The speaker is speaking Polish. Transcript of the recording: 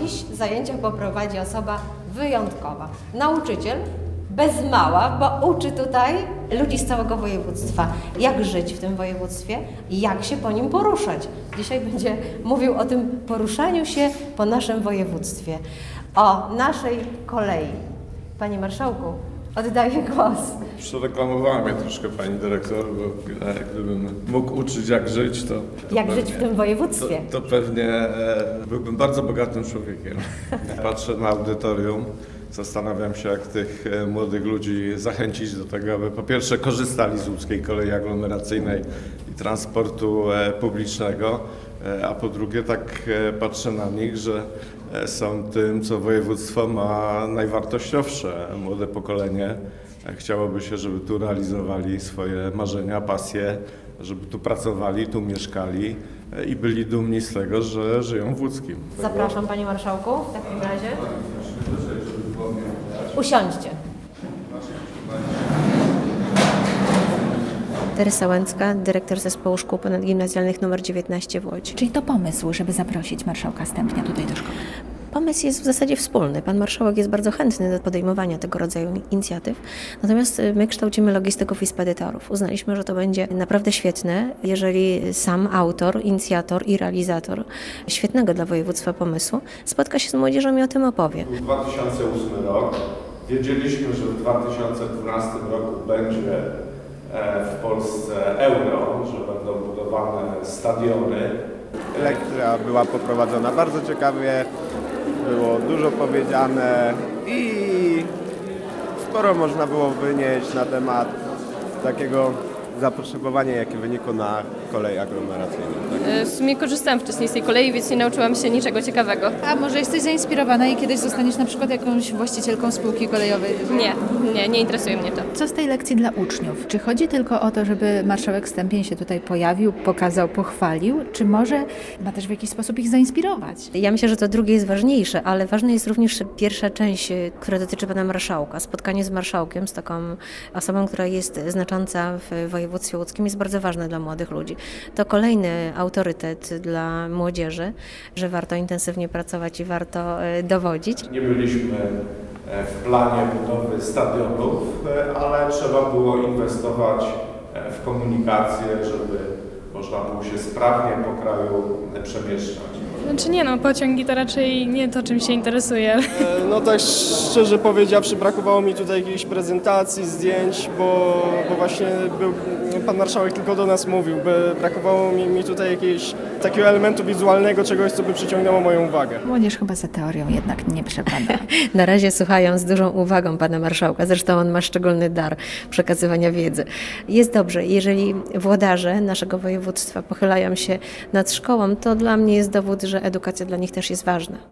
dziś zajęcia poprowadzi osoba wyjątkowa. Nauczyciel bez mała, bo uczy tutaj ludzi z całego województwa, jak żyć w tym województwie i jak się po nim poruszać. Dzisiaj będzie mówił o tym poruszaniu się po naszym województwie, o naszej kolei. Panie Marszałku, oddaję głos. Przereklamowała mnie troszkę pani dyrektor, bo gdybym mógł uczyć jak żyć, to Jak pewnie, żyć w tym województwie. To pewnie byłbym bardzo bogatym człowiekiem. Patrzę na audytorium, zastanawiam się, jak tych młodych ludzi zachęcić do tego, aby po pierwsze korzystali z łódzkiej kolei aglomeracyjnej i transportu publicznego, a po drugie tak patrzę na nich, że są tym, co województwo ma najwartościowsze. Młode pokolenie chciałoby się, żeby tu realizowali swoje marzenia, pasje, żeby tu pracowali, tu mieszkali i byli dumni z tego, że żyją w Łódzkim. Zapraszam Panie Marszałku w takim razie. Usiądźcie. Teresa Łęcka, dyrektor Zespołu Szkół Ponadgimnazjalnych nr 19 w Łodzi. Czyli to pomysł, żeby zaprosić marszałka Stępnia tutaj do szkoły? Pomysł jest w zasadzie wspólny. Pan marszałek jest bardzo chętny do podejmowania tego rodzaju inicjatyw, natomiast my kształcimy logistyków i spedytorów. Uznaliśmy, że to będzie naprawdę świetne, jeżeli sam autor, inicjator i realizator świetnego dla województwa pomysłu spotka się z młodzieżą i o tym opowie. Był 2008 rok. Wiedzieliśmy, że w 2012 roku będzie w Polsce euro, że będą budowane stadiony. Lekcja była poprowadzona bardzo ciekawie, było dużo powiedziane i sporo można było wynieść na temat takiego zapotrzebowania, jakie wynikło na kolej aglomeracyjną. Tak? W sumie korzystałam wcześniej z tej kolei, więc nie nauczyłam się niczego ciekawego. A może jesteś zainspirowana i kiedyś zostaniesz na przykład jakąś właścicielką spółki kolejowej? Nie interesuje mnie to. Co z tej lekcji dla uczniów? Czy chodzi tylko o to, żeby marszałek Stępień się tutaj pojawił, pokazał, pochwalił, czy może ma też w jakiś sposób ich zainspirować? Ja myślę, że to drugie jest ważniejsze, ale ważna jest również pierwsza część, która dotyczy pana marszałka. Spotkanie z marszałkiem, z taką osobą, która jest znacząca w województwie łódzkim, jest bardzo ważne dla młodych ludzi. To kolejny autorytet dla młodzieży, że warto intensywnie pracować i warto dowodzić. Nie byliśmy w planie budowy stadionów, ale trzeba było inwestować w komunikację, żeby można było się sprawnie po kraju przemieszczać. Znaczy nie no, pociągi to raczej nie to, czym się interesuję. No tak szczerze powiedziawszy, brakowało mi tutaj jakiejś prezentacji, zdjęć, bo właśnie był pan marszałek tylko do nas mówił, brakowało mi tutaj jakiegoś takiego elementu wizualnego, czegoś, co by przyciągnęło moją uwagę. Młodzież chyba za teorią jednak nie przepada. Na razie słuchają z dużą uwagą pana marszałka, zresztą on ma szczególny dar przekazywania wiedzy. Jest dobrze, jeżeli włodarze naszego województwa pochylają się nad szkołą, to dla mnie jest dowód, że edukacja dla nich też jest ważna.